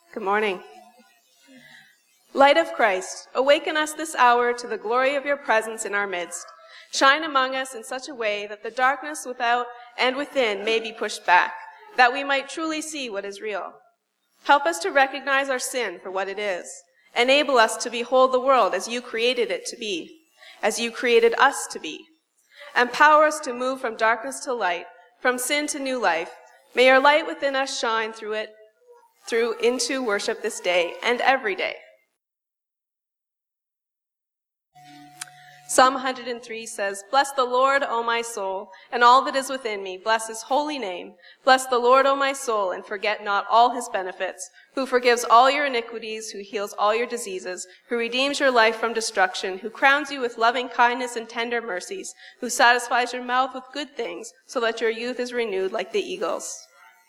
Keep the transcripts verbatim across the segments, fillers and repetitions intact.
Good morning. Light of Christ, awaken us this hour to the glory of your presence in our midst. Shine among us in such a way that the darkness without and within may be pushed back, that we might truly see what is real. Help us to recognize our sin for what it is. Enable us to behold the world as you created it to be, as you created us to be. Empower us to move from darkness to light, from sin to new life. May your light within us shine through it, through into worship this day and every day. Psalm one hundred three says, "Bless the Lord, O my soul, and all that is within me. Bless his holy name. Bless the Lord, O my soul, and forget not all his benefits, who forgives all your iniquities, who heals all your diseases, who redeems your life from destruction, who crowns you with loving kindness and tender mercies, who satisfies your mouth with good things, so that your youth is renewed like the eagles."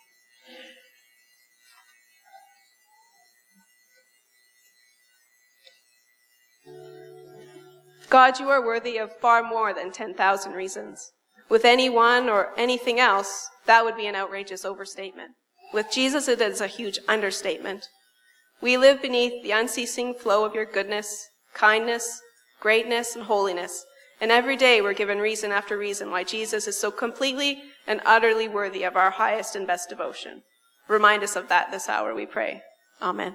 God, you are worthy of far more than ten thousand reasons. With any one or anything else, that would be an outrageous overstatement. With Jesus, it is a huge understatement. We live beneath the unceasing flow of your goodness, kindness, greatness, and holiness, and every day we're given reason after reason why Jesus is so completely and utterly worthy of our highest and best devotion. Remind us of that this hour, we pray. Amen.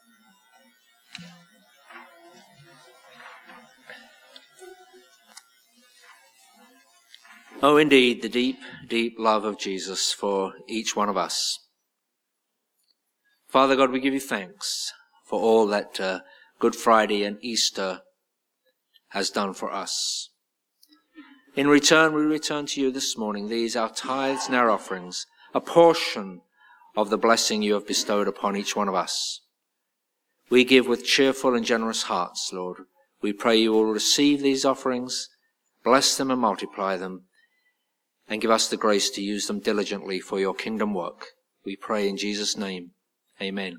Oh, indeed, the deep, deep love of Jesus for each one of us. Father God, we give you thanks for all that uh, Good Friday and Easter has done for us. In return, we return to you this morning these, our tithes and our offerings, a portion of the blessing you have bestowed upon each one of us. We give with cheerful and generous hearts, Lord. We pray you will receive these offerings, bless them and multiply them, and give us the grace to use them diligently for your kingdom work. We pray in Jesus' name. Amen.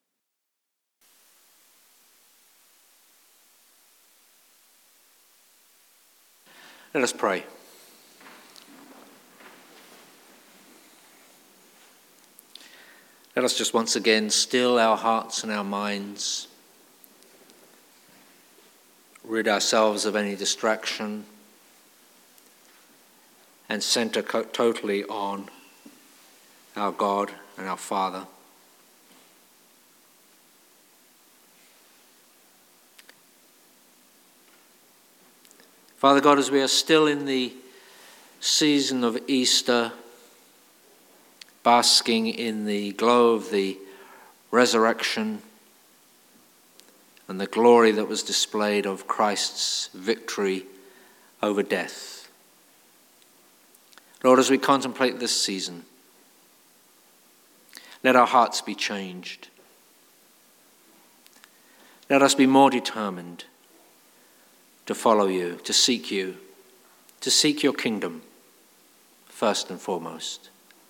Let us pray. Let us just once again still our hearts and our minds, rid ourselves of any distraction, and center co- totally on our God and our Father. Father God, as we are still in the season of Easter, basking in the glow of the resurrection and the glory that was displayed of Christ's victory over death, Lord, as we contemplate this season, let our hearts be changed. Let us be more determined to follow you, to seek you, to seek your kingdom first and foremost.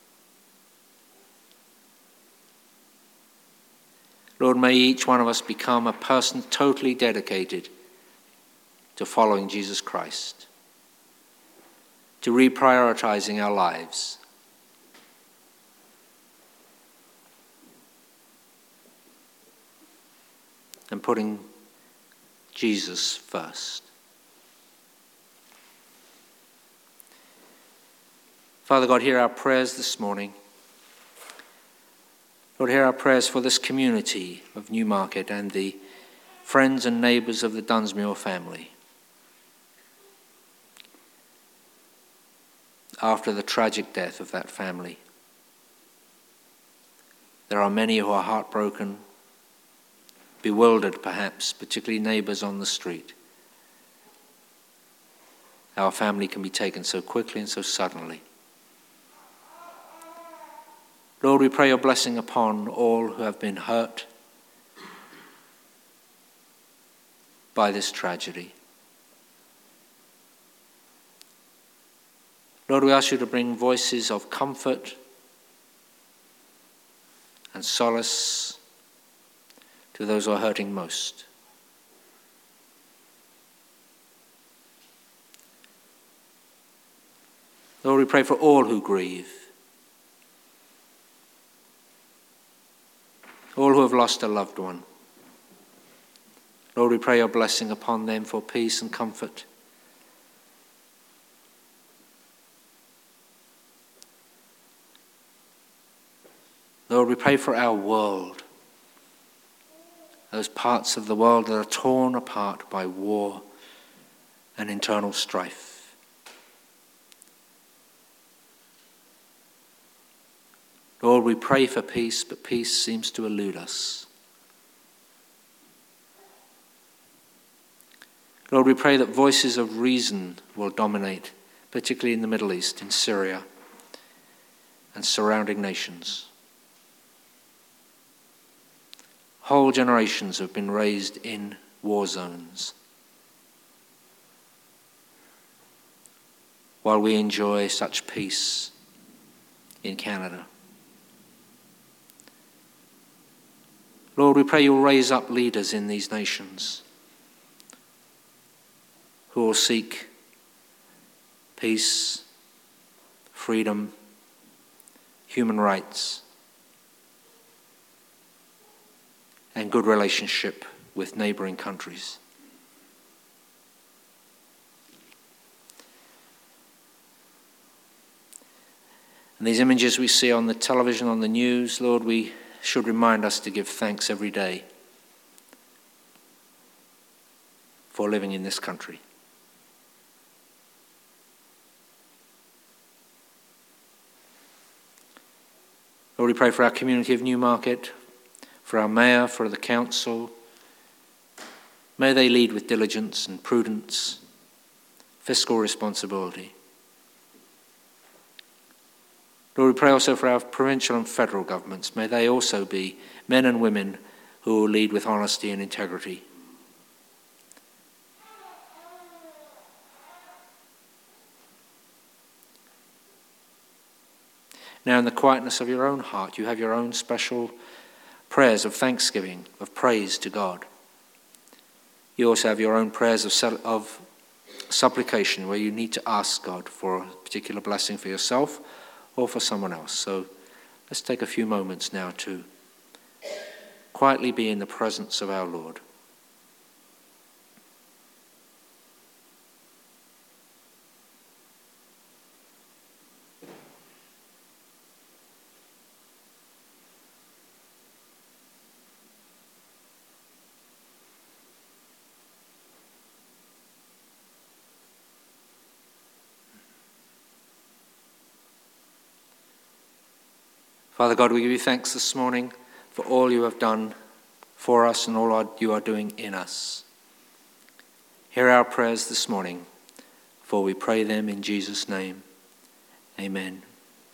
Lord, may each one of us become a person totally dedicated to following Jesus Christ, to reprioritizing our lives, and putting Jesus first. Father God, hear our prayers this morning. Lord, hear our prayers for this community of Newmarket and the friends and neighbours of the Dunsmuir family. After the tragic death of that family, there are many who are heartbroken, bewildered perhaps, particularly neighbours on the street. Our family can be taken so quickly and so suddenly. Lord, we pray your blessing upon all who have been hurt by this tragedy. Lord, we ask you to bring voices of comfort and solace to those who are hurting most. Lord, we pray for all who grieve. all who have lost a loved one. Lord, we pray your blessing upon them for peace and comfort. Lord, we pray for our world, those parts of the world that are torn apart by war and internal strife. Lord, we pray for peace, but peace seems to elude us. Lord, we pray that voices of reason will dominate, particularly in the Middle East, in Syria and surrounding nations. Whole generations have been raised in war zones, while we enjoy such peace in Canada. Lord, we pray you'll raise up leaders in these nations who will seek peace, freedom, human rights, and good relationship with neighboring countries. And these images we see on the television, on the news, Lord, we should remind us to give thanks every day for living in this country. Lord, we pray for our community of Newmarket, for our mayor, for the council. May they lead with diligence and prudence, fiscal responsibility. Lord, we pray also for our provincial and federal governments. May they also be men and women who will lead with honesty and integrity. Now, in the quietness of your own heart, you have your own special prayers of thanksgiving, of praise to God. You also have your own prayers of, of supplication, where you need to ask God for a particular blessing for yourself or for someone else. So let's take a few moments now to quietly be in the presence of our Lord. Father God, we give you thanks this morning for all you have done for us and all you are doing in us. Hear our prayers this morning, for we pray them in Jesus' name. Amen.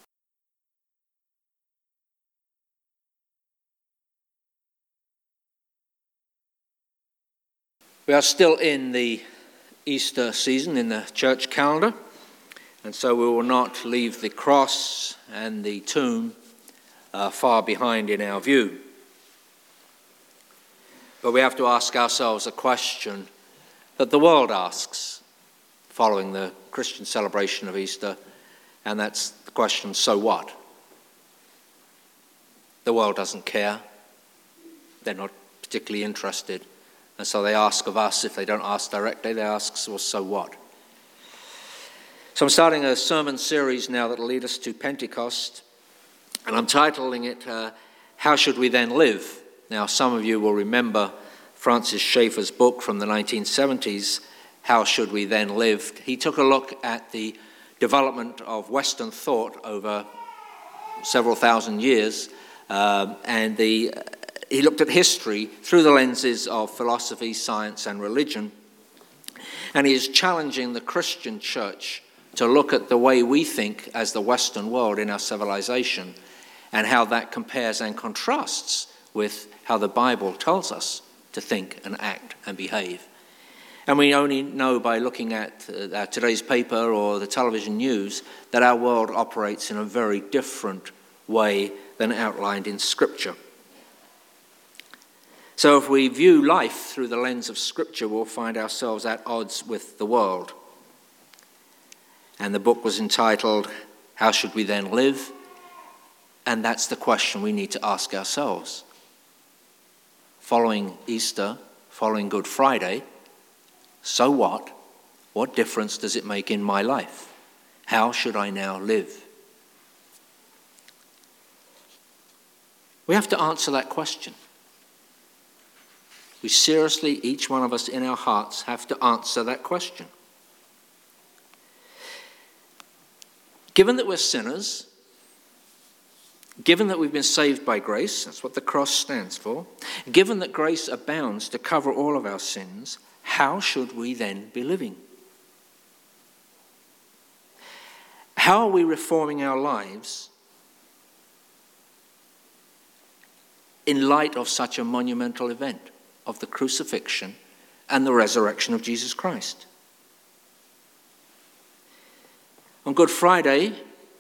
We are still in the Easter season in the church calendar, and so we will not leave the cross and the tomb Uh, far behind in our view. But we have to ask ourselves a question that the world asks following the Christian celebration of Easter, and that's the question, so what? The world doesn't care. They're not particularly interested. And so they ask of us, if they don't ask directly, they ask, well, so what? So I'm starting a sermon series now that will lead us to Pentecost. And I'm titling it, uh, How Should We Then Live? Now, some of you will remember Francis Schaeffer's book from the nineteen seventies, How Should We Then Live? He took a look at the development of Western thought over several thousand years, um, and the, uh, he looked at history through the lenses of philosophy, science, and religion. And he is challenging the Christian church to look at the way we think as the Western world in our civilization, and how that compares and contrasts with how the Bible tells us to think and act and behave. And we only know by looking at uh, today's paper or the television news that our world operates in a very different way than outlined in Scripture. So if we view life through the lens of Scripture, we'll find ourselves at odds with the world. And the book was entitled, How Should We Then Live? And that's the question we need to ask ourselves. following Easter, following Good Friday. So what? What difference does it make in my life? How should I now live? We have to answer that question. We seriously, each one of us in our hearts, have to answer that question. Given that we're sinners, given that we've been saved by grace, that's what the cross stands for, given that grace abounds to cover all of our sins, how should we then be living? How are we reforming our lives in light of such a monumental event of the crucifixion and the resurrection of Jesus Christ? On Good Friday,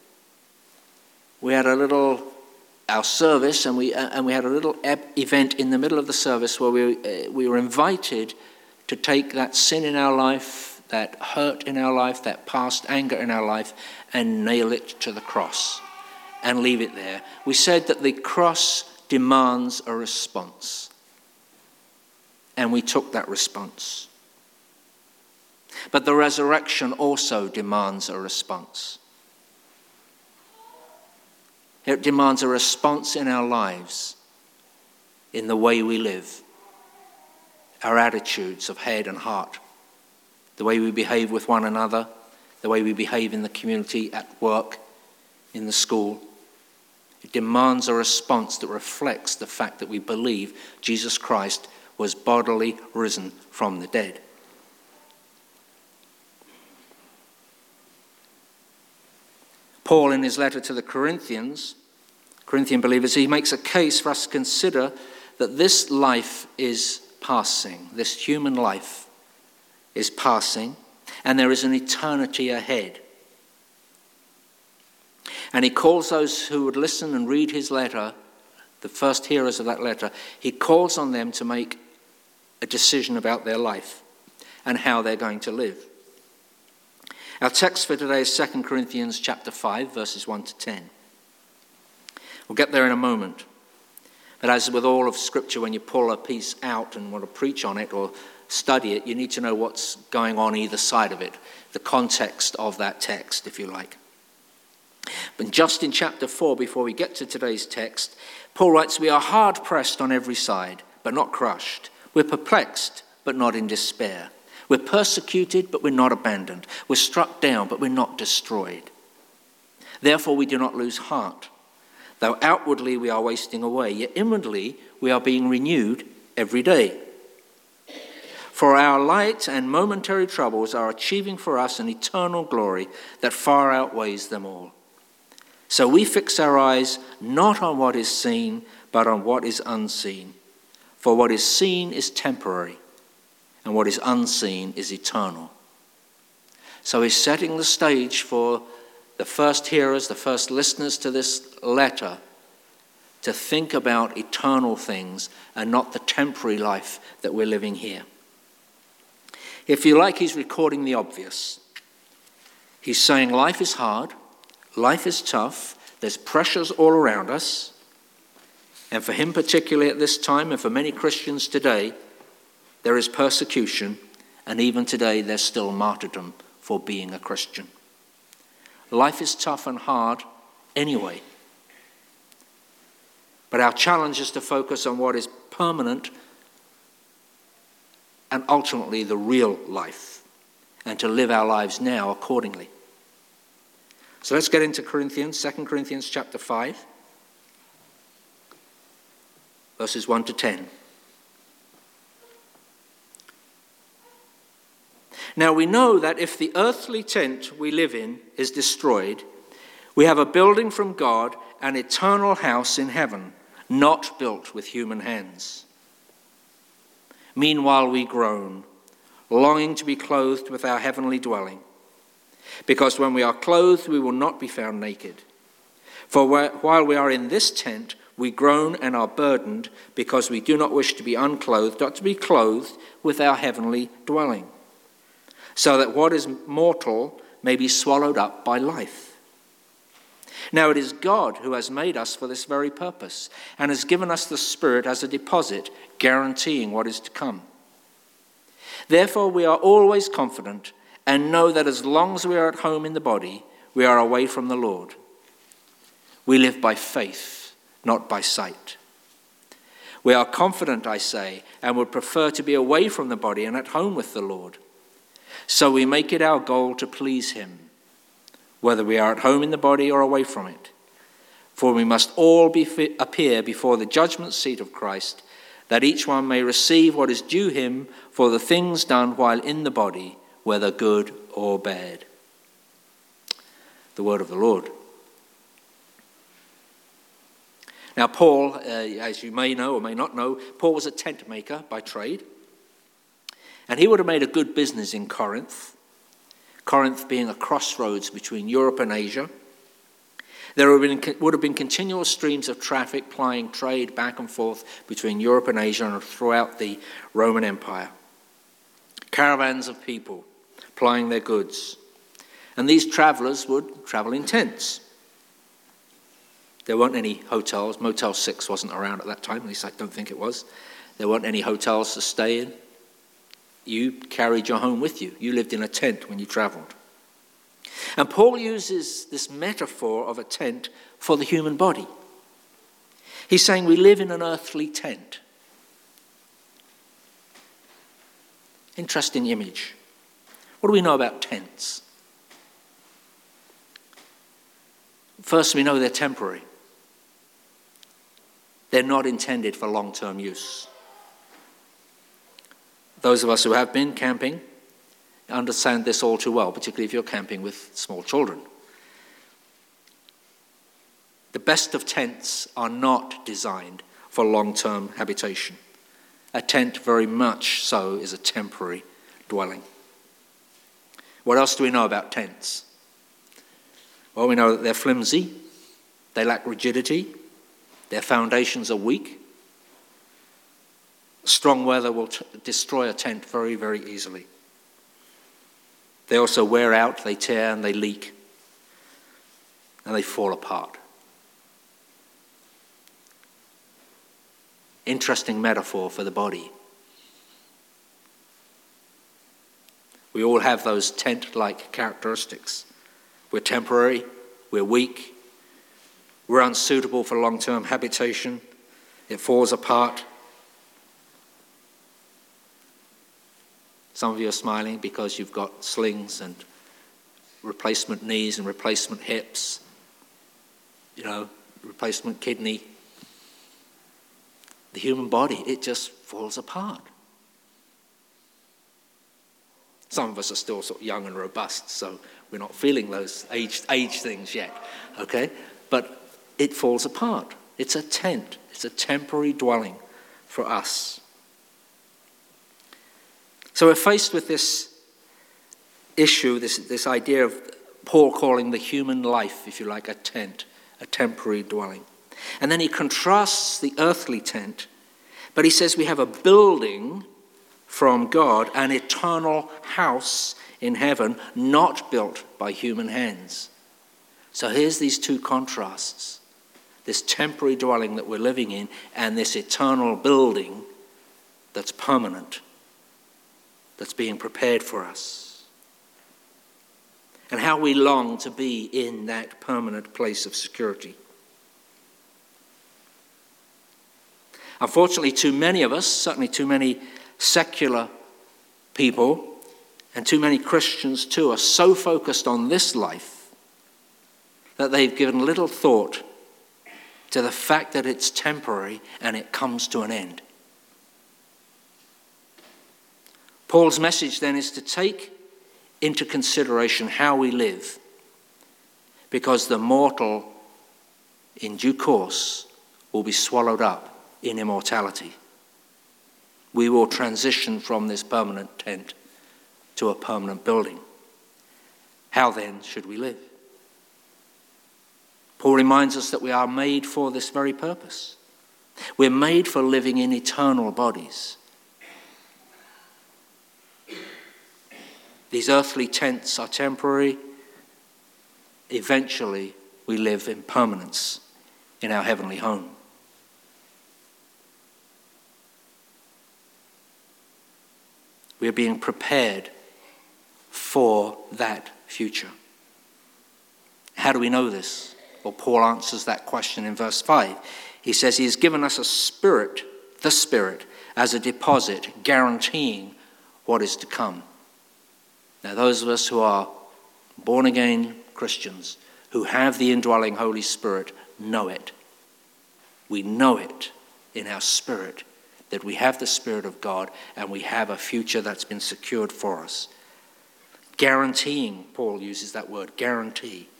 we had a little, our service, and we uh, and we had a little event in the middle of the service where we uh, we were invited to take that sin in our life, that hurt in our life, that past anger in our life, and nail it to the cross and leave it there. We said that the cross demands a response, and we took that response. But the resurrection also demands a response. It demands a response in our lives, in the way we live, our attitudes of head and heart, the way we behave with one another, the way we behave in the community, at work, in the school. It demands a response that reflects the fact that we believe Jesus Christ was bodily risen from the dead. Paul, in his letter to the Corinthians, Corinthian believers, he makes a case for us to consider that this life is passing, this human life is passing, and there is an eternity ahead. And he calls those who would listen and read his letter, the first hearers of that letter, he calls on them to make a decision about their life and how they're going to live. Our text for today is Second Corinthians chapter five, verses one to ten. We'll get there in a moment. But as with all of Scripture, when you pull a piece out and want to preach on it or study it, you need to know what's going on either side of it, the context of that text, if you like. But just in chapter four, before we get to today's text, Paul writes, "We are hard-pressed on every side, but not crushed. We're perplexed, but not in despair. We're persecuted, but we're not abandoned. We're struck down, but we're not destroyed. Therefore, we do not lose heart. Though outwardly we are wasting away, yet inwardly we are being renewed every day. For our light and momentary troubles are achieving for us an eternal glory that far outweighs them all. So we fix our eyes not on what is seen, but on what is unseen. For what is seen is temporary, and what is unseen is eternal." So he's setting the stage for the first hearers, the first listeners to this letter, to think about eternal things and not the temporary life that we're living here. If you like, he's recording the obvious. He's saying life is hard, life is tough, there's pressures all around us, and for him particularly at this time, and for many Christians today, there is persecution, and even today there's still martyrdom for being a Christian. Life is tough and hard anyway. But our challenge is to focus on what is permanent and ultimately the real life, and to live our lives now accordingly. So let's get into Corinthians, Second Corinthians chapter five, verses one to ten. "Now we know that if the earthly tent we live in is destroyed, we have a building from God, an eternal house in heaven, not built with human hands. Meanwhile we groan, longing to be clothed with our heavenly dwelling, because when we are clothed we will not be found naked. For while we are in this tent, we groan and are burdened, because we do not wish to be unclothed, but to be clothed with our heavenly dwelling, so that what is mortal may be swallowed up by life. Now it is God who has made us for this very purpose and has given us the Spirit as a deposit, guaranteeing what is to come. Therefore we are always confident and know that as long as we are at home in the body, we are away from the Lord. We live by faith, not by sight. We are confident, I say, and would prefer to be away from the body and at home with the Lord. So we make it our goal to please him, whether we are at home in the body or away from it. For we must all be fi- appear before the judgment seat of Christ, that each one may receive what is due him for the things done while in the body, whether good or bad. The word of the Lord. Now Paul, uh, as you may know or may not know, Paul was a tent maker by trade. And he would have made a good business in Corinth. Corinth being a crossroads between Europe and Asia. There would have been, would have been continual streams of traffic plying trade back and forth between Europe and Asia and throughout the Roman Empire. Caravans of people plying their goods. And these travellers would travel in tents. There weren't any hotels. Motel six wasn't around at that time, at least I don't think it was. There weren't any hotels to stay in. You carried your home with you. You lived in a tent when you travelled. And Paul uses this metaphor of a tent for the human body. He's saying we live in an earthly tent. Interesting image. What do we know about tents? First, we know they're temporary. They're not intended for long-term use. Those of us who have been camping understand this all too well, particularly if you're camping with small children. The best of tents are not designed for long-term habitation. A tent, very much so, is a temporary dwelling. What else do we know about tents? Well, we know that they're flimsy, they lack rigidity, their foundations are weak. Strong weather will t- destroy a tent very, very easily. They also wear out, they tear and they leak, and they fall apart. Interesting metaphor for the body. We all have those tent-like characteristics. We're temporary, we're weak, we're unsuitable for long-term habitation, it falls apart. Some of you are smiling because you've got slings and replacement knees and replacement hips, you know, replacement kidney. The human body, it just falls apart. Some of us are still sort of young and robust, so we're not feeling those age, age things yet, okay? But it falls apart. It's a tent. It's a temporary dwelling for us. So we're faced with this issue, this, this idea of Paul calling the human life, if you like, a tent, a temporary dwelling. And then he contrasts the earthly tent, but he says we have a building from God, an eternal house in heaven, not built by human hands. So here's these two contrasts. This temporary dwelling that we're living in and this eternal building that's permanent, that's being prepared for us. And how we long to be in that permanent place of security. Unfortunately, too many of us, certainly too many secular people, and too many Christians too, are so focused on this life that they've given little thought to the fact that it's temporary and it comes to an end. Paul's message then is to take into consideration how we live, because the mortal in due course will be swallowed up in immortality. We will transition from this permanent tent to a permanent building. How then should we live? Paul reminds us that we are made for this very purpose. We're made for living in eternal bodies. These earthly tents are temporary. Eventually, we live in permanence in our heavenly home. We are being prepared for that future. How do we know this? Well, Paul answers that question in verse five. He says he has given us a spirit, the Spirit, as a deposit, guaranteeing what is to come. Now, those of us who are born-again Christians, who have the indwelling Holy Spirit, know it. We know it in our spirit, that we have the Spirit of God and we have a future that's been secured for us. Guaranteeing, Paul uses that word, guarantee.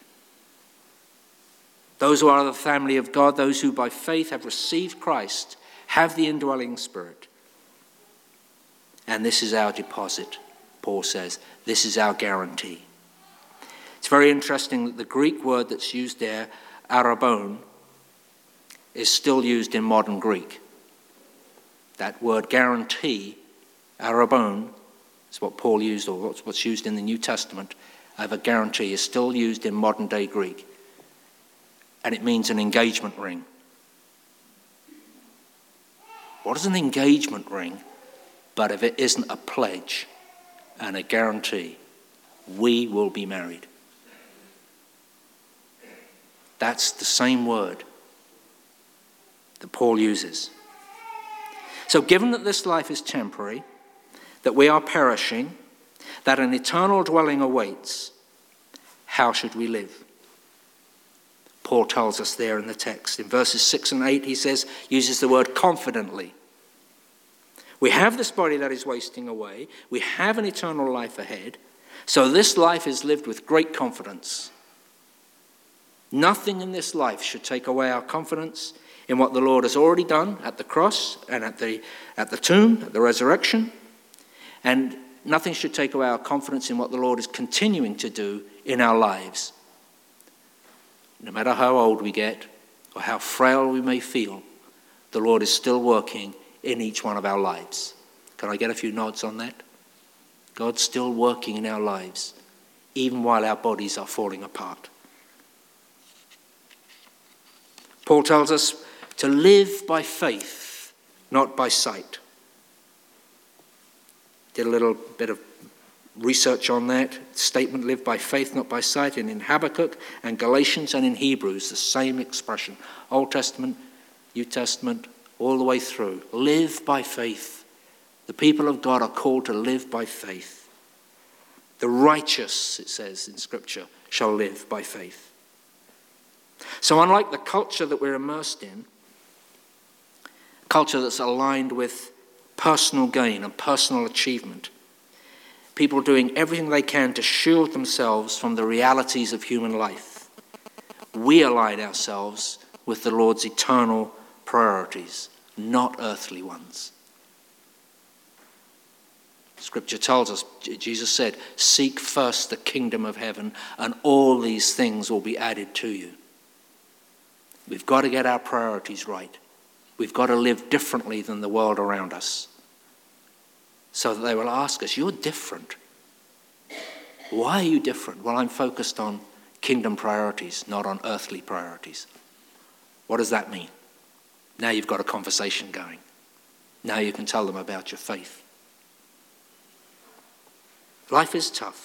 Those who are the family of God, those who by faith have received Christ, have the indwelling Spirit. And this is our deposit, Paul says. This is our guarantee. It's very interesting that the Greek word that's used there, arabon, is still used in modern Greek. That word guarantee, arabon, is what Paul used, or what's used in the New Testament of a guarantee, is still used in modern day Greek. And it means an engagement ring. What is an engagement ring but if it isn't a pledge and a guarantee? We will be married. That's the same word that Paul uses. So given that this life is temporary, that we are perishing, that an eternal dwelling awaits, how should we live? Paul tells us there in the text. In verses six and eight, he says, uses the word confidently. We have this body that is wasting away. We have an eternal life ahead. So this life is lived with great confidence. Nothing in this life should take away our confidence in what the Lord has already done at the cross and at the, at the tomb, at the resurrection. And nothing should take away our confidence in what the Lord is continuing to do in our lives. No matter how old we get or how frail we may feel, the Lord is still working in each one of our lives. Can I get a few nods on that? God's still working in our lives, even while our bodies are falling apart. Paul tells us to live by faith, not by sight. Did a little bit of research on that statement, live by faith, not by sight, and in Habakkuk and Galatians and in Hebrews, the same expression. Old Testament, New Testament, all the way through. Live by faith. The people of God are called to live by faith. The righteous, it says in Scripture, shall live by faith. So unlike the culture that we're immersed in, culture that's aligned with personal gain and personal achievement, people doing everything they can to shield themselves from the realities of human life, we align ourselves with the Lord's eternal priorities, not earthly ones. Scripture tells us, Jesus said, seek first the kingdom of heaven and all these things will be added to you. We've got to get our priorities right. We've got to live differently than the world around us. So that they will ask us, you're different. Why are you different? Well, I'm focused on kingdom priorities, not on earthly priorities. What does that mean? Now you've got a conversation going. Now you can tell them about your faith. Life is tough.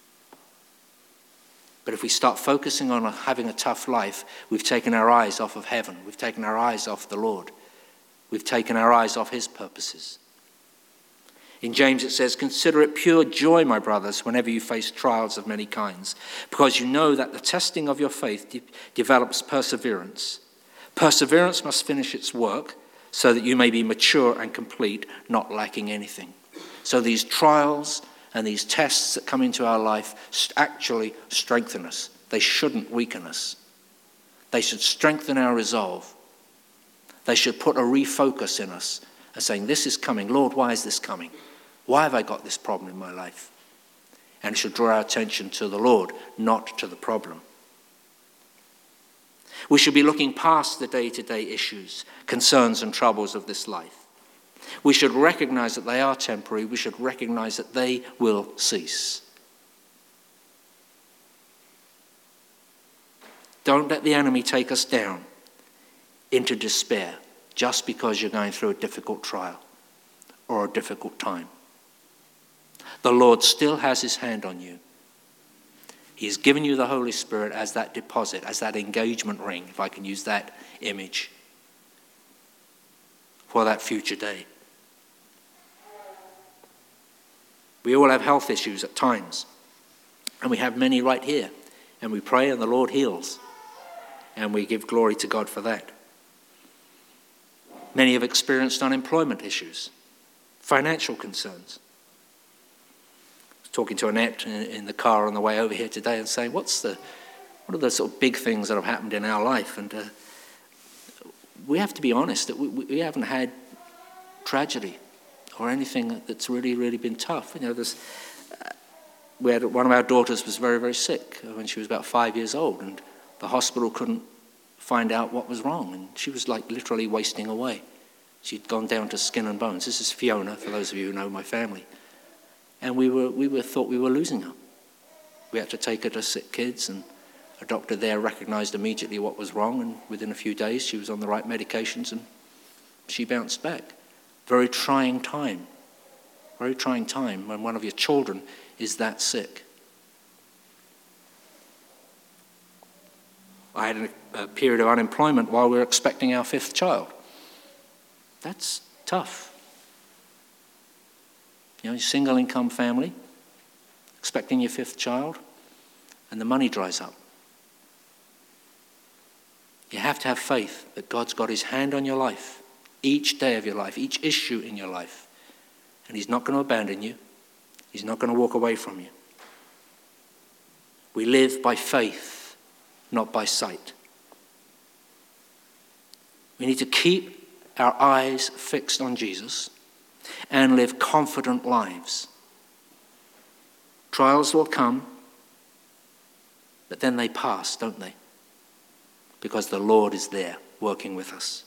But if we start focusing on having a tough life, we've taken our eyes off of heaven. We've taken our eyes off the Lord. We've taken our eyes off his purposes. In James it says, consider it pure joy, my brothers, whenever you face trials of many kinds, because you know that the testing of your faith de- develops perseverance. Perseverance must finish its work so that you may be mature and complete, not lacking anything. So these trials and these tests that come into our life actually strengthen us. They shouldn't weaken us. They should strengthen our resolve. They should put a refocus in us and saying, this is coming. Lord, why is this coming? Why have I got this problem in my life? And it should draw our attention to the Lord, not to the problem. We should be looking past the day-to-day issues, concerns and troubles of this life. We should recognize that they are temporary. We should recognize that they will cease. Don't let the enemy take us down into despair just because you're going through a difficult trial or a difficult time. The Lord still has his hand on you. He has given you the Holy Spirit as that deposit, as that engagement ring, if I can use that image, for that future day. We all have health issues at times, and we have many right here, and we pray and the Lord heals, and we give glory to God for that. Many have experienced unemployment issues, financial concerns. I was talking to Annette in, in the car on the way over here today and saying, what's the, what are the sort of big things that have happened in our life? And uh, we have to be honest that we, we haven't had tragedy or anything that's really, really been tough. You know, there's, uh, we had one of our daughters was very, very sick when she was about five years old, and the hospital couldn't find out what was wrong, and she was like literally wasting away. She'd gone down to skin and bones. This is Fiona, for those of you who know my family. And we were we were thought we were losing her. We had to take her to sick kids, and a doctor there recognized immediately what was wrong, and within a few days she was on the right medications and she bounced back. Very trying time. Very trying time when one of your children is that sick. I had a, a period of unemployment while we were expecting our fifth child. That's tough. You know, single income family, expecting your fifth child, and the money dries up. You have to have faith that God's got his hand on your life, each day of your life, each issue in your life. And he's not going to abandon you. He's not going to walk away from you. We live by faith, not by sight. We need to keep our eyes fixed on Jesus and live confident lives. Trials will come, but then they pass, don't they? Because the Lord is there working with us.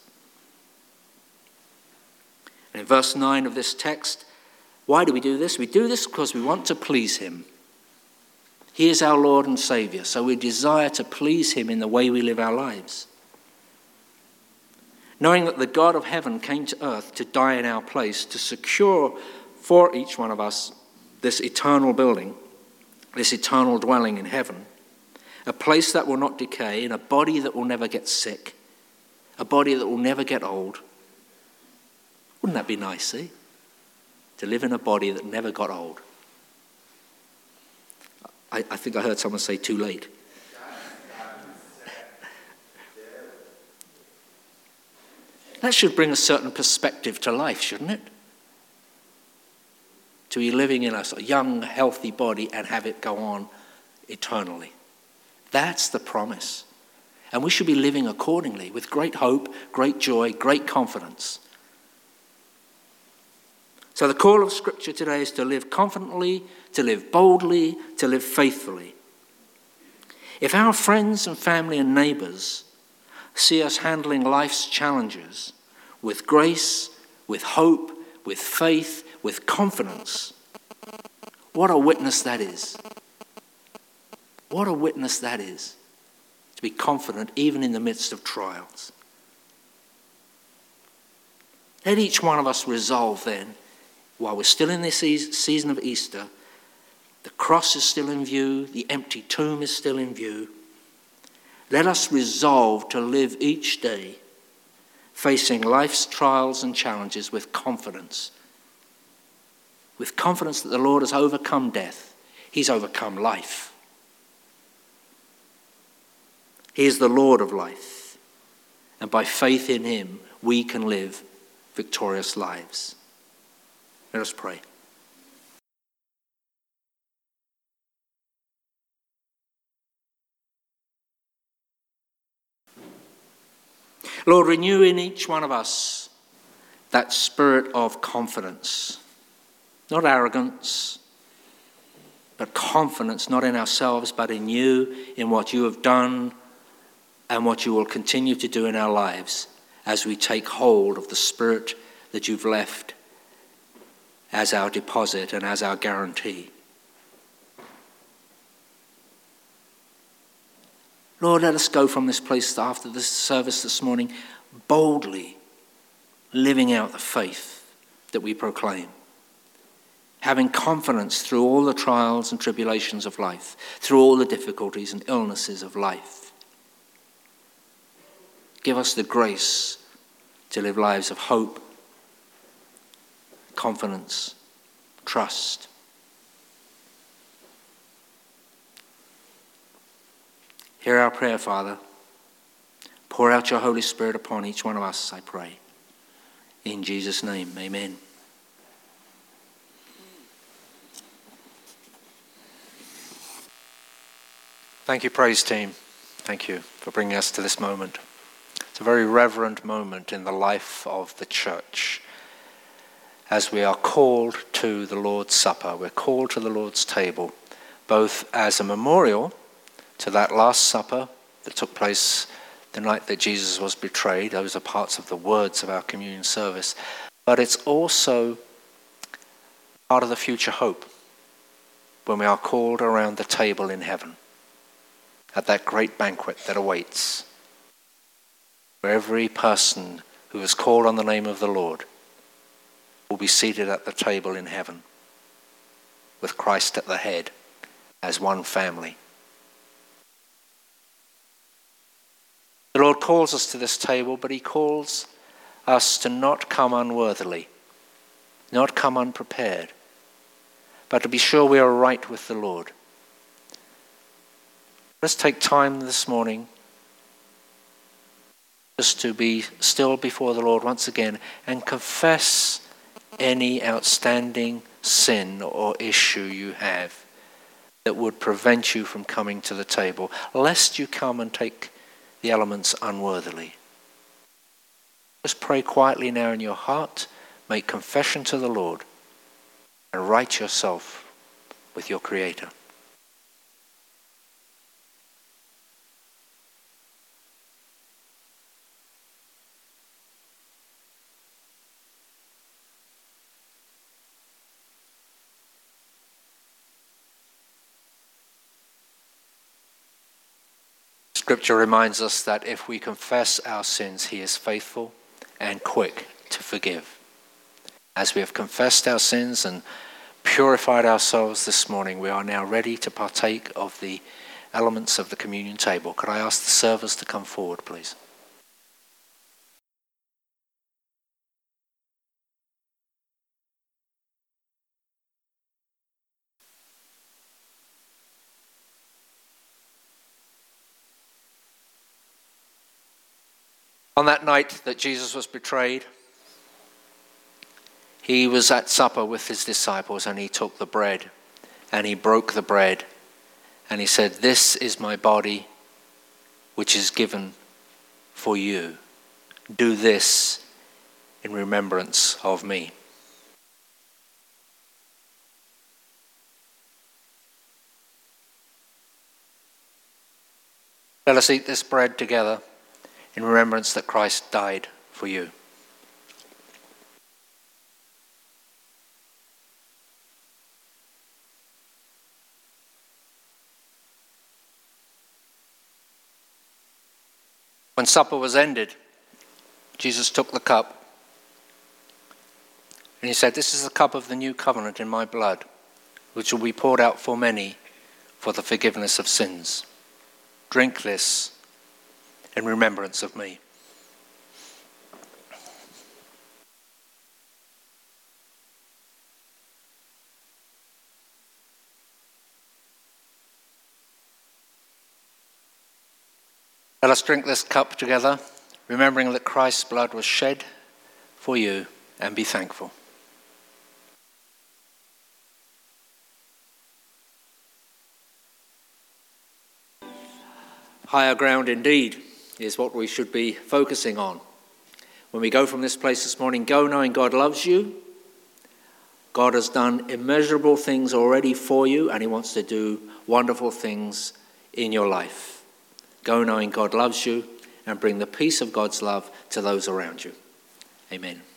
And in verse nine of this text, why do we do this? We do this because we want to please him. He is our Lord and Saviour, so we desire to please him in the way we live our lives. Knowing that the God of heaven came to earth to die in our place, to secure for each one of us this eternal building, this eternal dwelling in heaven, a place that will not decay, in a body that will never get sick, a body that will never get old. Wouldn't that be nice, eh? To live in a body that never got old. I, I think I heard someone say too late. That should bring a certain perspective to life, shouldn't it? To be living in a young, healthy body and have it go on eternally. That's the promise. And we should be living accordingly with great hope, great joy, great confidence. So the call of Scripture today is to live confidently, to live boldly, to live faithfully. If our friends and family and neighbours see us handling life's challenges with grace, with hope, with faith, with confidence, what a witness that is. What a witness that is, to be confident even in the midst of trials. Let each one of us resolve then, while we're still in this season of Easter, the cross is still in view, the empty tomb is still in view. Let us resolve to live each day facing life's trials and challenges with confidence. With confidence that the Lord has overcome death. He's overcome life. He is the Lord of life. And by faith in him, we can live victorious lives. Let us pray. Lord, renew in each one of us that spirit of confidence, not arrogance, but confidence, not in ourselves, but in you, in what you have done and what you will continue to do in our lives as we take hold of the spirit that you've left as our deposit and as our guarantee. Lord, let us go from this place after this service this morning boldly living out the faith that we proclaim, having confidence through all the trials and tribulations of life, through all the difficulties and illnesses of life. Give us the grace to live lives of hope, confidence, trust. Hear our prayer, Father. Pour out your Holy Spirit upon each one of us, I pray. In Jesus' name, amen. Thank you, praise team. Thank you for bringing us to this moment. It's a very reverent moment in the life of the church as we are called to the Lord's Supper. We're called to the Lord's table, both as a memorial to that Last Supper that took place the night that Jesus was betrayed. Those are parts of the words of our communion service. But it's also part of the future hope when we are called around the table in heaven at that great banquet that awaits, where every person who is called on the name of the Lord will be seated at the table in heaven with Christ at the head as one family. The Lord calls us to this table, but he calls us to not come unworthily, not come unprepared, but to be sure we are right with the Lord. Let's take time this morning just to be still before the Lord once again and confess any outstanding sin or issue you have that would prevent you from coming to the table, lest you come and take the elements unworthily. Just pray quietly now in your heart, make confession to the Lord, and right yourself with your Creator. Scripture reminds us that if we confess our sins, he is faithful and quick to forgive. As we have confessed our sins and purified ourselves this morning, we are now ready to partake of the elements of the communion table. Could I ask the servers to come forward, please? On that night that Jesus was betrayed, he was at supper with his disciples, and he took the bread and he broke the bread and he said, "This is my body which is given for you. Do this in remembrance of me." Let us eat this bread together in remembrance that Christ died for you. When supper was ended, Jesus took the cup and he said, "This is the cup of the new covenant in my blood, which will be poured out for many for the forgiveness of sins. Drink this in remembrance of me." Let us drink this cup together, remembering that Christ's blood was shed for you, and be thankful. Higher ground indeed is what we should be focusing on. When we go from this place this morning, go knowing God loves you. God has done immeasurable things already for you, and he wants to do wonderful things in your life. Go knowing God loves you, and bring the peace of God's love to those around you. Amen.